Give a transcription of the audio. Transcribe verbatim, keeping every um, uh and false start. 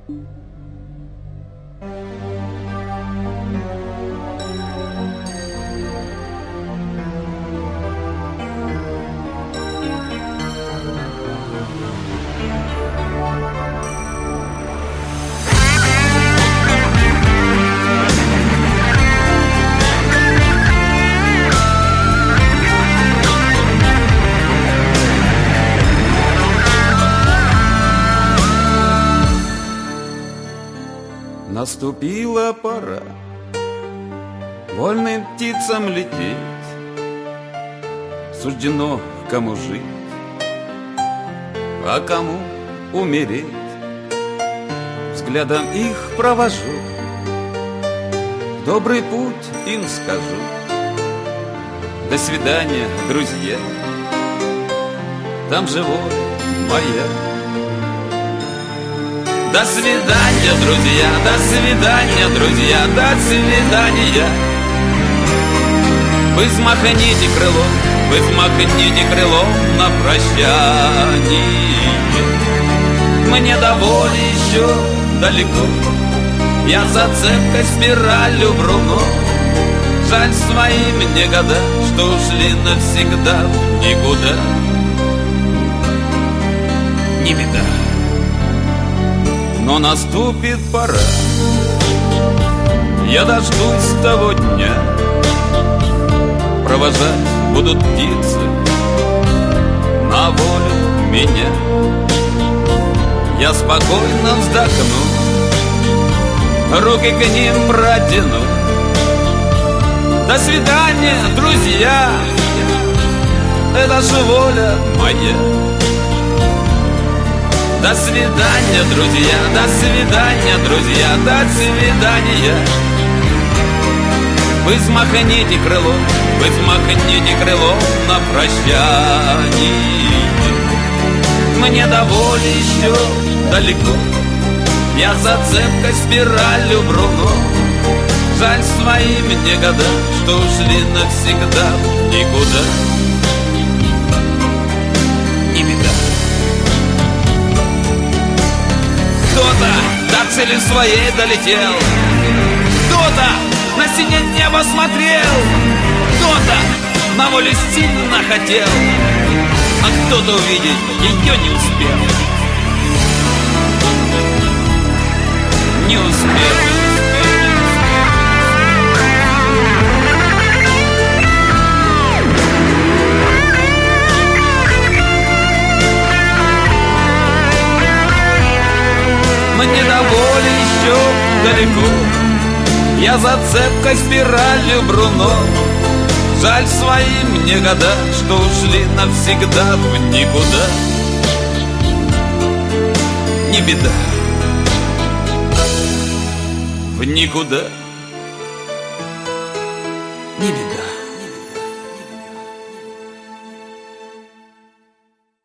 Наступила пора вольным птицам лететь. Суждено кому жить, а кому умереть. Взглядом их провожу, добрый путь им скажу. До свидания, друзья, там же воля моя. До свидания, друзья, до свидания, друзья, до свидания. Вы взмахните крылом, вы взмахните крылом на прощание. Мне до воли еще далеко, я зацепкой спиралью Бруно. Жаль свои мне года, что ушли навсегда в никуда. Не беда, но наступит пора, я дождусь того дня. Провожать будут птицы на волю меня. Я спокойно вздохну, руки к ним протяну. До свидания, друзья, это же воля моя. До свидания, друзья, до свидания, друзья, до свидания. Вы взмахните крылом, вы взмахните крылом на прощание. Мне до воли еще далеко, я зацепкой спиралью Бруно. Жаль свои мне года, что ушли навсегда в никуда. Не беда. Кто-то до цели своей долетел, кто-то на синее небо смотрел, кто-то на волю сильно хотел, а кто-то увидеть ее не успел. Не успел. Мне до воли еще далеко, я зацепкой спиралью Бруно. Жаль свои мне года, что ушли навсегда в никуда. Не беда, в никуда. Не беда.